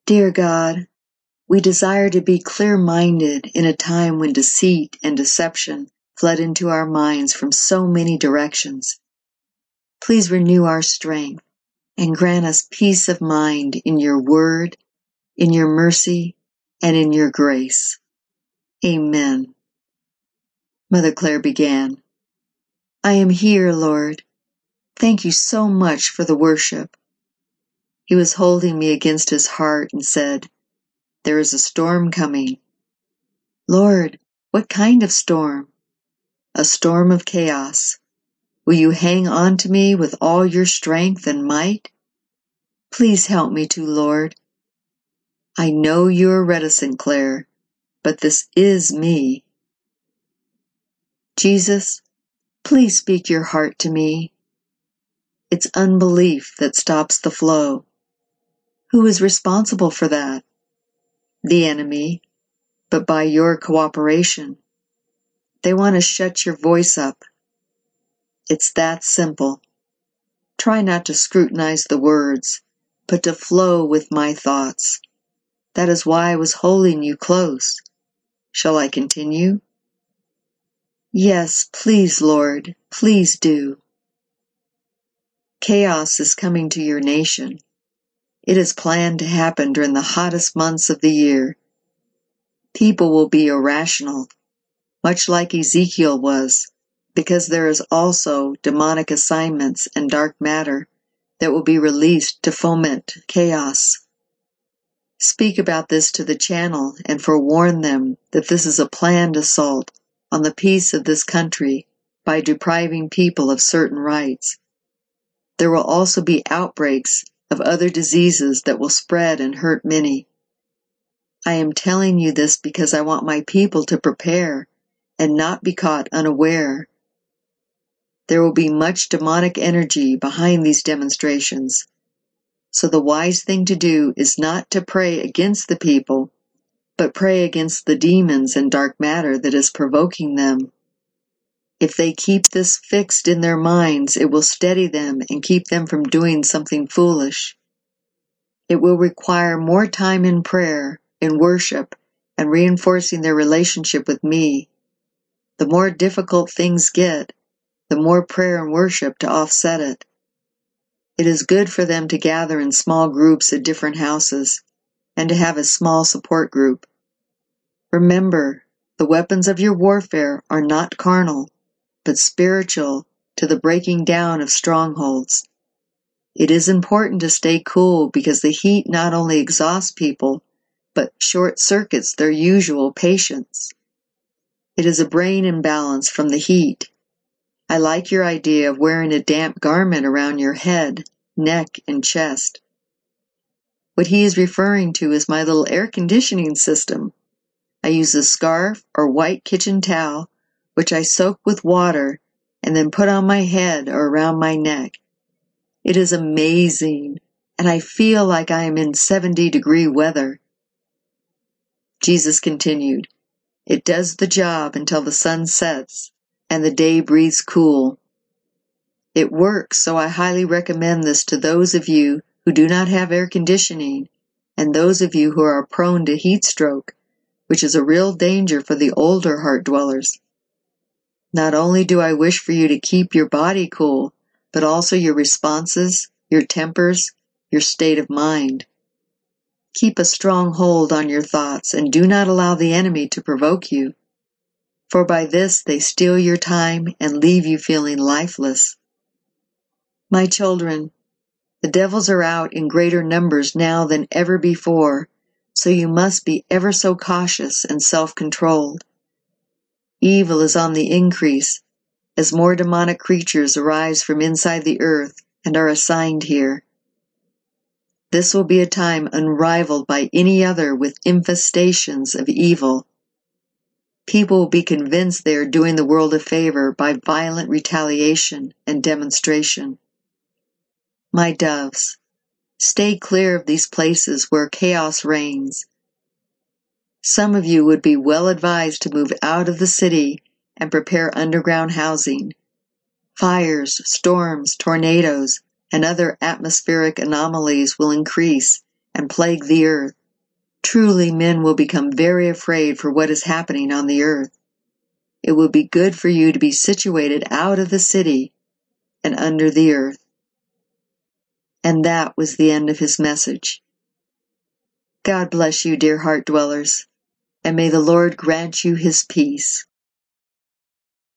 Dear God, we desire to be clear-minded in a time when deceit and deception flood into our minds from so many directions. Please renew our strength and grant us peace of mind in your word, in your mercy, and in your grace. Amen. Mother Clare began, I am here, Lord. Thank you so much for the worship. He was holding me against his heart and said, There is a storm coming. Lord, what kind of storm? A storm of chaos. Will you hang on to me with all your strength and might? Please help me to, Lord. I know you are reticent, Clare, but this is me. Jesus, please speak your heart to me. It's unbelief that stops the flow. Who is responsible for that? The enemy, but by your cooperation. They want to shut your voice up. It's that simple. Try not to scrutinize the words, but to flow with my thoughts. That is why I was holding you close. Shall I continue? Yes, please, Lord, please do. Chaos is coming to your nation. It is planned to happen during the hottest months of the year. People will be irrational, much like Ezekiel was, because there is also demonic assignments and dark matter that will be released to foment chaos. Speak about this to the channel and forewarn them that this is a planned assault on the peace of this country by depriving people of certain rights. There will also be outbreaks of other diseases that will spread and hurt many. I am telling you this because I want my people to prepare and not be caught unaware. There will be much demonic energy behind these demonstrations, so the wise thing to do is not to pray against the people, but pray against the demons and dark matter that is provoking them. If they keep this fixed in their minds, it will steady them and keep them from doing something foolish. It will require more time in prayer, in worship, and reinforcing their relationship with me. The more difficult things get, the more prayer and worship to offset it. It is good for them to gather in small groups at different houses, and to have a small support group. Remember, the weapons of your warfare are not carnal, but spiritual to the breaking down of strongholds. It is important to stay cool because the heat not only exhausts people, but short-circuits their usual patience. It is a brain imbalance from the heat. I like your idea of wearing a damp garment around your head, neck, and chest. What he is referring to is my little air conditioning system. I use a scarf or white kitchen towel, which I soak with water and then put on my head or around my neck. It is amazing, and I feel like I am in 70-degree weather. Jesus continued, It does the job until the sun sets and the day breathes cool. It works, so I highly recommend this to those of you who do not have air conditioning and those of you who are prone to heat stroke, which is a real danger for the older heart dwellers. Not only do I wish for you to keep your body cool, but also your responses, your tempers, your state of mind. Keep a strong hold on your thoughts and do not allow the enemy to provoke you, for by this they steal your time and leave you feeling lifeless. My children, the devils are out in greater numbers now than ever before, so you must be ever so cautious and self-controlled. Evil is on the increase, as more demonic creatures arise from inside the earth and are assigned here. This will be a time unrivaled by any other with infestations of evil. People will be convinced they are doing the world a favor by violent retaliation and demonstration. My doves, stay clear of these places where chaos reigns. Some of you would be well advised to move out of the city and prepare underground housing. Fires, storms, tornadoes, and other atmospheric anomalies will increase and plague the earth. Truly, men will become very afraid for what is happening on the earth. It would be good for you to be situated out of the city and under the earth." And that was the end of his message. God bless you, dear heart dwellers, and may the Lord grant you his peace.